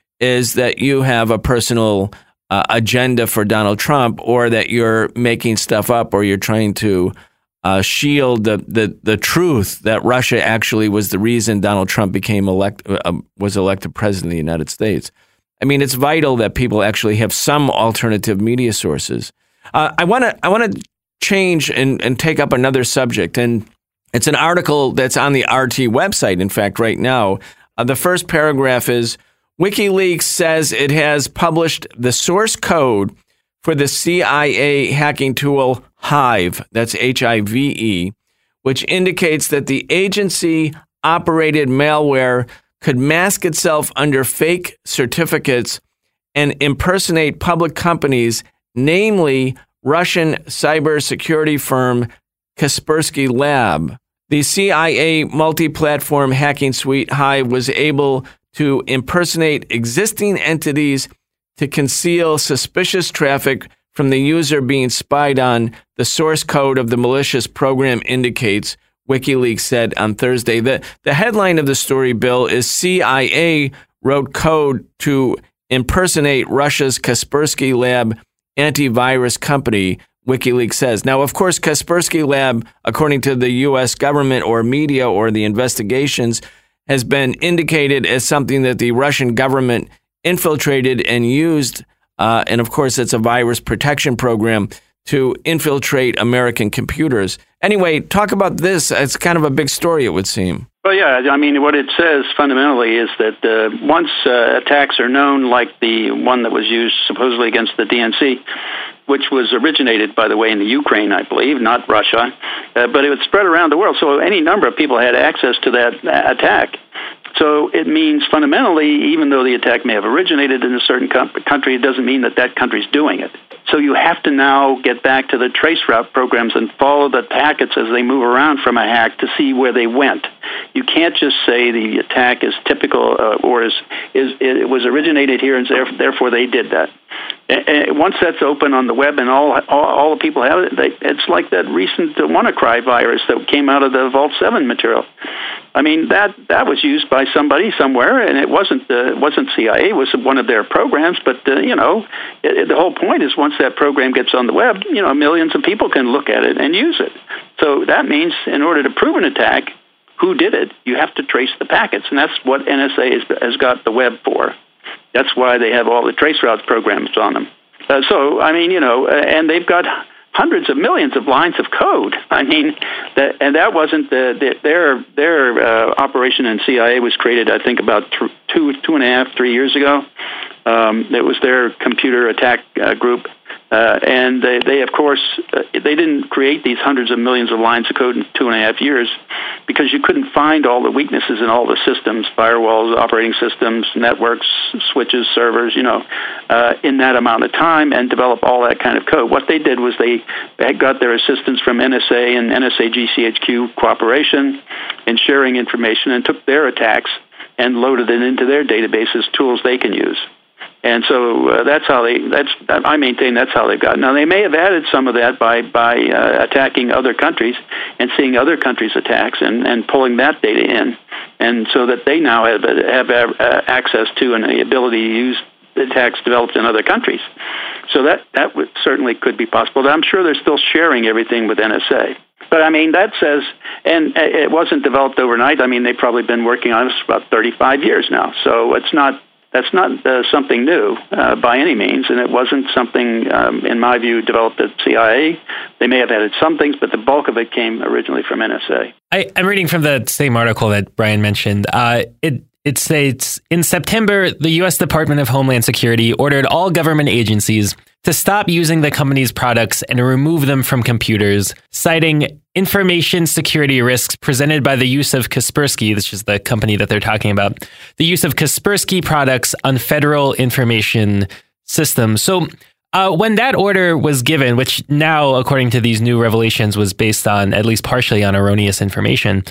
is that you have a personal uh, agenda for Donald Trump, or that you're making stuff up, or you're trying to uh, shield the, the the truth that Russia actually was the reason Donald Trump became elect uh, was elected president of the United States. I mean, it's vital that people actually have some alternative media sources. Uh, I want to I want to change and, and take up another subject, and it's an article that's on the R T website. In fact, right now, uh, the first paragraph is WikiLeaks says it has published the source code for the C I A hacking tool Hive. That's H I V E, which indicates that the agency operated malware could mask itself under fake certificates and impersonate public companies, namely Russian cybersecurity firm Kaspersky Lab. The C I A multi-platform hacking suite Hive was able to impersonate existing entities to conceal suspicious traffic from the user being spied on, the source code of the malicious program indicates, WikiLeaks said on Thursday. The, the headline of the story, Bill, is C I A wrote code to impersonate Russia's Kaspersky Lab antivirus company, WikiLeaks says. Now, of course, Kaspersky Lab, according to the U S government or media or the investigations, has been indicated as something that the Russian government infiltrated and used. Uh, and of course, it's a virus protection program to infiltrate American computers. Anyway, talk about this. It's kind of a big story, it would seem. Well, yeah, I mean, what it says fundamentally is that uh, once uh, attacks are known, like the one that was used supposedly against the D N C, which was originated, by the way, in the Ukraine, I believe, not Russia, uh, but it was spread around the world, so any number of people had access to that uh, attack. So it means fundamentally, even though the attack may have originated in a certain country, it doesn't mean that that country's doing it. So you have to now get back to the traceroute programs and follow the packets as they move around from a hack to see where they went. You can't just say the attack is typical uh, or is, is it was originated here and therefore they did that. And once that's open on the web and all all, all the people have it, they, it's like that recent WannaCry virus that came out of the Vault seven material. I mean, that that was used by somebody somewhere, and it wasn't uh, wasn't C I A. It was one of their programs. But, uh, you know, it, it, the whole point is once that program gets on the web, you know, millions of people can look at it and use it. So that means in order to prove an attack, who did it, you have to trace the packets, and that's what N S A has, has got the web for. That's why they have all the traceroute programs on them. Uh, so, I mean, you know, uh, and they've got hundreds of millions of lines of code. I mean, that, and that wasn't the, the, their their uh, operation in C I A was created, I think, about th- two two and a half, three years ago. Um, it was their computer attack uh, group. Uh, and they, they, of course, uh, they didn't create these hundreds of millions of lines of code in two and a half years because you couldn't find all the weaknesses in all the systems, firewalls, operating systems, networks, switches, servers, you know, uh, in that amount of time and develop all that kind of code. What they did was they, they got their assistance from N S A and N S A G C H Q cooperation and sharing information and took their attacks and loaded it into their databases, tools they can use. And so uh, that's how they. That's I maintain that's how they've got. Now they may have added some of that by by uh, attacking other countries and seeing other countries' attacks and, and pulling that data in, and so that they now have have uh, access to and the ability to use attacks developed in other countries. So that that would, certainly could be possible. I'm sure they're still sharing everything with N S A. But I mean that says, and it wasn't developed overnight. I mean they've probably been working on this for about thirty-five years now. So it's not. That's not uh, something new uh, by any means, and it wasn't something, um, in my view, developed at C I A. They may have added some things, but the bulk of it came originally from N S A. I, I'm reading from the same article that Brian mentioned. Uh, it it states, in September, the U S Department of Homeland Security ordered all government agencies to stop using the company's products and remove them from computers, citing information security risks presented by the use of Kaspersky, which is the company that they're talking about, the use of Kaspersky products on federal information systems. So uh, when that order was given, which now, according to these new revelations, was based on, at least partially on erroneous information,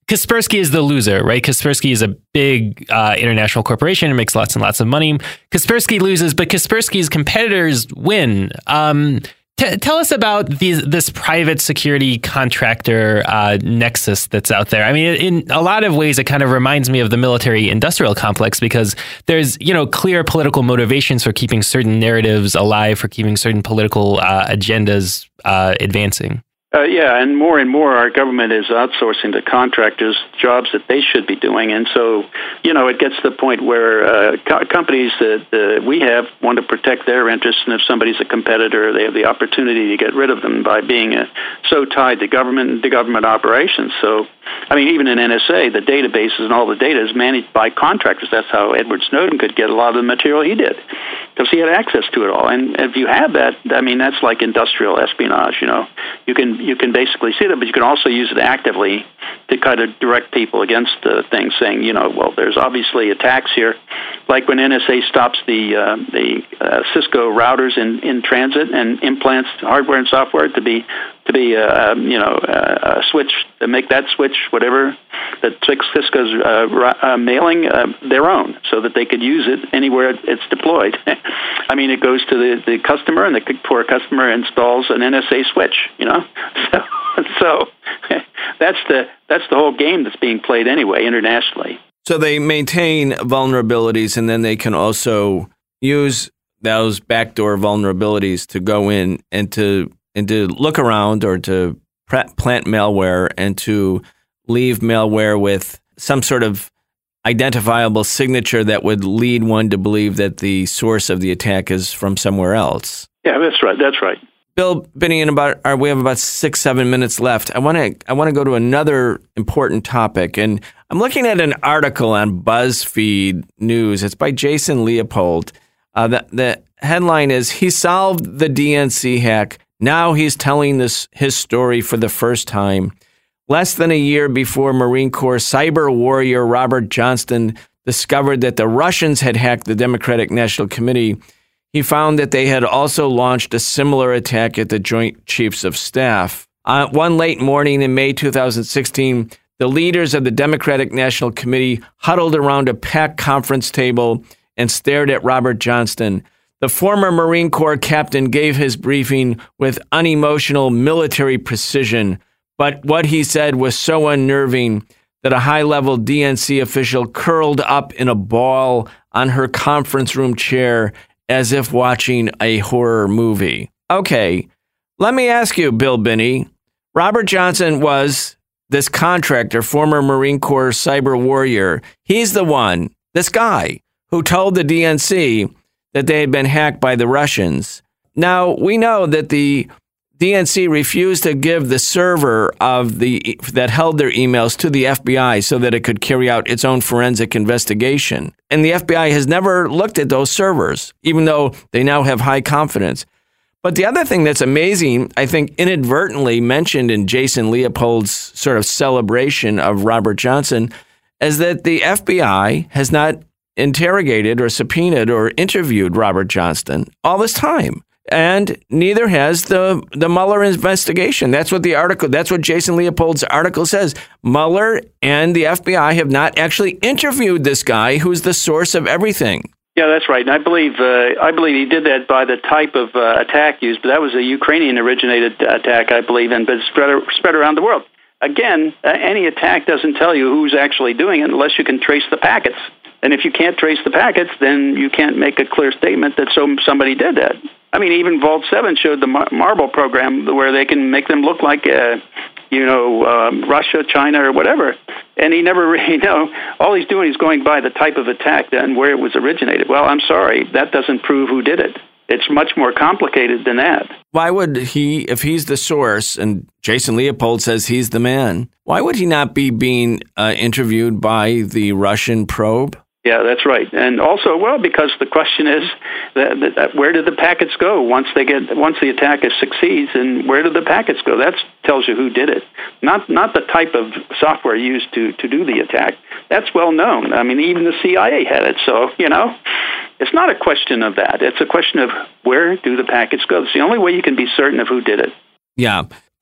Kaspersky is the loser, right? Kaspersky is a big uh, international corporation and makes lots and lots of money. Kaspersky loses, but Kaspersky's competitors win. Um, t- tell us about these, this private security contractor uh, nexus that's out there. I mean, in a lot of ways, it kind of reminds me of the military-industrial complex because there's, you know, clear political motivations for keeping certain narratives alive, for keeping certain political uh, agendas uh, advancing. Uh, yeah, and more and more our government is outsourcing to contractors jobs that they should be doing. And so, you know, it gets to the point where uh, co- companies that uh, we have want to protect their interests. And if somebody's a competitor, they have the opportunity to get rid of them by being uh, so tied to government and to government operations. So, I mean, even in N S A, the databases and all the data is managed by contractors. That's how Edward Snowden could get a lot of the material he did, because he had access to it all. And if you have that, I mean, that's like industrial espionage, you know. You can you can basically see that, but you can also use it actively to kind of direct people against uh, things, saying, you know, well, there's obviously attacks here. Like when N S A stops the uh, the uh, Cisco routers in, in transit and implants hardware and software to be to be uh, um, you know uh, a switch to make that switch whatever that Cisco's uh, uh, mailing uh, their own, so that they could use it anywhere it's deployed. I mean, it goes to the, the customer, and the poor customer installs an N S A switch. You know, so so that's the that's the whole game that's being played anyway internationally. So they maintain vulnerabilities, and then they can also use those backdoor vulnerabilities to go in and to and to look around or to plant malware and to leave malware with some sort of identifiable signature that would lead one to believe that the source of the attack is from somewhere else. Yeah, that's right. That's right. Bill Binney, in about our, we have about six, seven minutes left. I want to I want to go to another important topic, and I'm looking at an article on BuzzFeed News. It's by Jason Leopold. Uh, the, the headline is, "He solved the D N C hack. Now he's telling this his story for the first time." Less than a year before Marine Corps cyber warrior Robert Johnston discovered that the Russians had hacked the Democratic National Committee, he found that they had also launched a similar attack at the Joint Chiefs of Staff. Uh, one late morning in May two thousand sixteen, the leaders of the Democratic National Committee huddled around a packed conference table and stared at Robert Johnston. The former Marine Corps captain gave his briefing with unemotional military precision, but what he said was so unnerving that a high-level D N C official curled up in a ball on her conference room chair as if watching a horror movie. Okay, let me ask you, Bill Binney. Robert Johnston was this contractor, former Marine Corps cyber warrior. He's the one, this guy, who told the D N C that they had been hacked by the Russians. Now, we know that the D N C refused to give the server of the that held their emails to the F B I so that it could carry out its own forensic investigation. And the F B I has never looked at those servers, even though they now have high confidence. But the other thing that's amazing, I think inadvertently mentioned in Jason Leopold's sort of celebration of Robert Johnston, is that the F B I has not interrogated or subpoenaed or interviewed Robert Johnston all this time. And neither has the, the Mueller investigation. That's what the article, that's what Jason Leopold's article says. Mueller and the F B I have not actually interviewed this guy who's the source of everything. Yeah, that's right. And I believe uh, I believe he did that by the type of uh, attack used, but that was a Ukrainian-originated attack, I believe, and but spread spread around the world. Again, uh, any attack doesn't tell you who's actually doing it unless you can trace the packets. And if you can't trace the packets, then you can't make a clear statement that so somebody did that. I mean, even Vault seven showed the Mar- Marble program where they can make them look like, uh, you know, um, Russia, China, or whatever. And he never really, you know, all he's doing is going by the type of attack and where it was originated. Well, I'm sorry, that doesn't prove who did it. It's much more complicated than that. Why would he, if he's the source, and Jason Leopold says he's the man, why would he not be being uh, interviewed by the Russian probe? Yeah, that's right. And also, well, because the question is, that, that, where did the packets go once they get once the attacker succeeds, and where did the packets go? That tells you who did it, not not the type of software used to, to do the attack. That's well known. I mean, even the C I A had it. So, you know, it's not a question of that. It's a question of where do the packets go. It's the only way you can be certain of who did it. Yeah.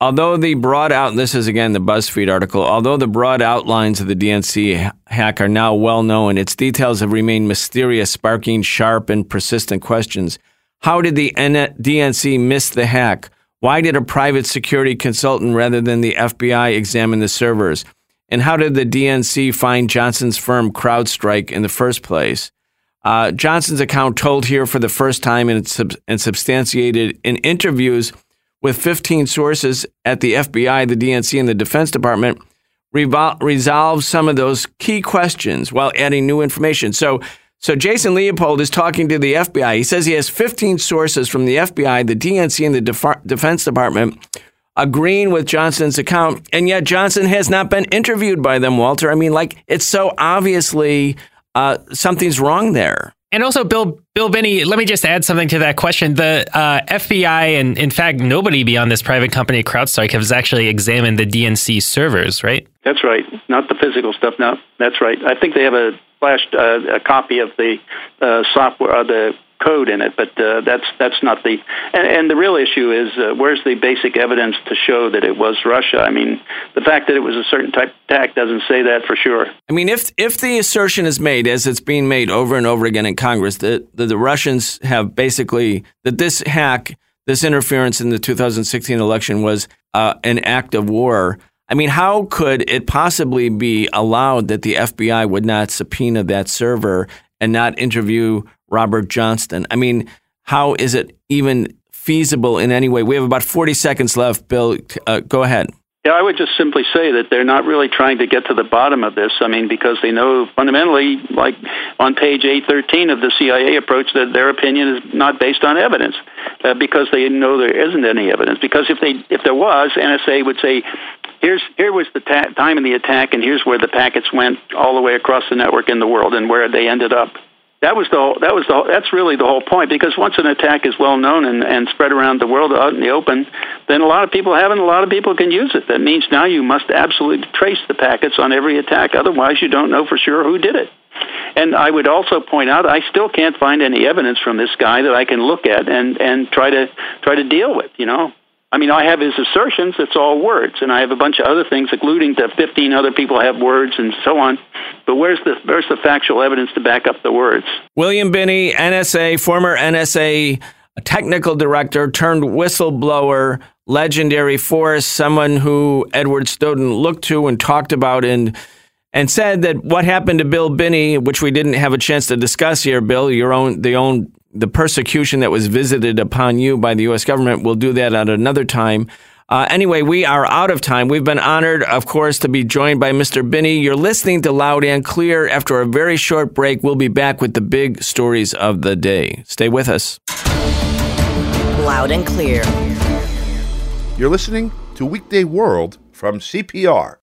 although the broad out, this is again the BuzzFeed article, although the broad outlines of the D N C hack are now well known, its details have remained mysterious, sparking sharp and persistent questions. How did the D N C miss the hack? Why did a private security consultant rather than the F B I examine the servers? And how did the D N C find Johnson's firm CrowdStrike in the first place? Uh, Johnson's account told here for the first time and, sub- and substantiated in interviews with fifteen sources at the F B I, the D N C, and the Defense Department, revol- resolves some of those key questions while adding new information. So, so Jason Leopold is talking to the F B I. He says he has fifteen sources from the F B I, the D N C, and the Def- Defense Department agreeing with Johnson's account, and yet Johnson has not been interviewed by them, Walter. I mean, like, it's so obviously uh, something's wrong there. And also, Bill Bill Binney, let me just add something to that question. The uh, F B I, and in fact, nobody beyond this private company, CrowdStrike, has actually examined the D N C servers, right? That's right. Not the physical stuff. No, that's right. I think they have a flashed uh, a copy of the uh, software, uh, the code in it, but uh, that's that's not the. And, and the real issue is uh, where's the basic evidence to show that it was Russia? I mean, the fact that it was a certain type of attack doesn't say that for sure. I mean, if if the assertion is made, as it's being made over and over again in Congress, that, that the Russians have basically, that this hack, this interference in the two thousand sixteen election was uh, an act of war, I mean, how could it possibly be allowed that the F B I would not subpoena that server and not interview Robert Johnston? I mean, how is it even feasible in any way? We have about forty seconds left. Bill, uh, go ahead. Yeah, I would just simply say that they're not really trying to get to the bottom of this. I mean, because they know fundamentally, like on page eight thirteen of the C I A approach, that their opinion is not based on evidence, uh, because they know there isn't any evidence. Because if they, if there was, N S A would say, here's here was the ta- time of the attack, and here's where the packets went all the way across the network in the world, and where they ended up. That was the whole, that was the whole, that's really the whole point, because once an attack is well known and, and spread around the world out in the open, then a lot of people have it and a lot of people can use it. That means now you must absolutely trace the packets on every attack. Otherwise, you don't know for sure who did it. And I would also point out, I still can't find any evidence from this guy that I can look at and, and try to try to deal with, you know. I mean, I have his assertions, it's all words, and I have a bunch of other things, alluding to fifteen other people have words and so on. But where's the where's the factual evidence to back up the words? William Binney, N S A, former N S A technical director turned whistleblower, legendary force, someone who Edward Snowden looked to and talked about and and said that what happened to Bill Binney, which we didn't have a chance to discuss here, Bill, your own the own the persecution that was visited upon you by the U S government. We'll do that at another time. Uh, anyway, we are out of time. We've been honored, of course, to be joined by Mister Binney. You're listening to Loud and Clear. After a very short break, we'll be back with the big stories of the day. Stay with us. Loud and Clear. You're listening to Weekday World from C P R.